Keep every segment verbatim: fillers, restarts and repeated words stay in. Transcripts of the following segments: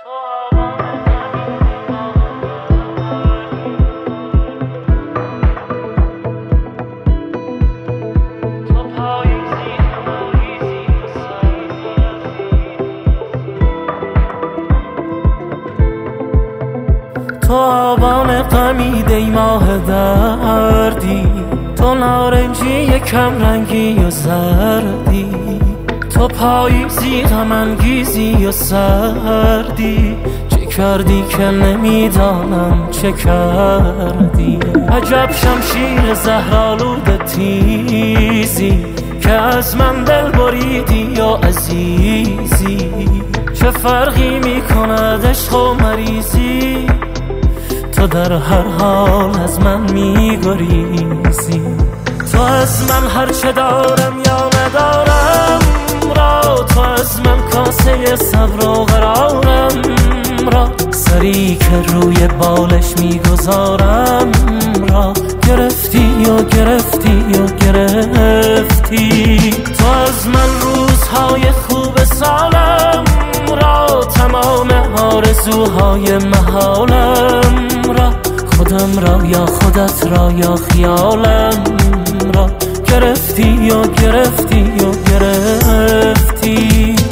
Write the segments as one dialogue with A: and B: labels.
A: تو آبان غمید ای ماه دردی، تو نارنجی کم رنگی و زردی، تو پاییزی غم انگیزی و سردی، چه کردی که نمیدانم چه کردی. عجب شمشیر زهرآلود تیزی که از من دل بریدی یا عزیزی، چه فرقی میکند عشق و مریضی، تو در هر حال از من میگریزی. تو از من هر چه دارم یا ندارم را، تو از من کاسه صبر و قرارم را، سری که روی بالش میگذارم را، گرفتی و گرفتی و گرفتی. تو از من روزهای خوب سالم را، تمام آرزوهای محالم را، خودم را یا خودت را یا خیالم را، گرفتی و گرفتی و گرفتی.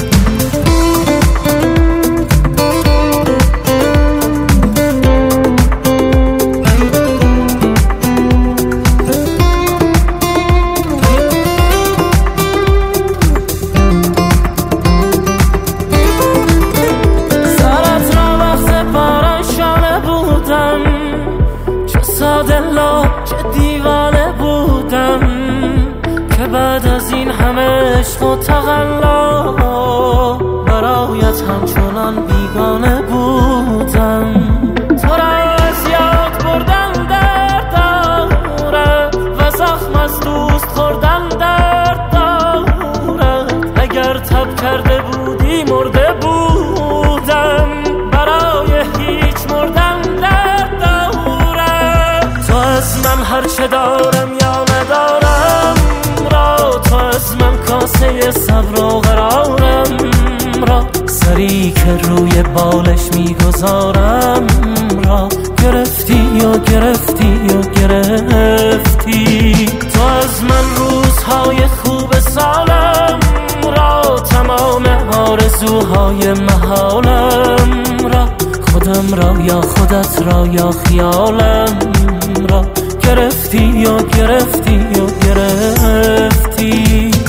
A: دلا چه دیوانه بودم که بعد از این همه عشق و تقلا برایت همچنان بیگانه بودم. تو را از یاد بردن درد دارد و زخم از دوست خوردن درد دارد، اگر تب کرده بودی مرده بودم، برای هیچ مردن درد دارد. تو از من هر چه دارم یا ندارم را، تو از من کاسه صبر و قرارم را، سری که روی بالش میگذارم را، گرفتی و گرفتی و گرفتی. تو از من روزهای خوب سالم را، تمام آرزوهای محالم را، خودم را یا خودت را یا خیالم را، گرفتی و گرفتی و گرفتی.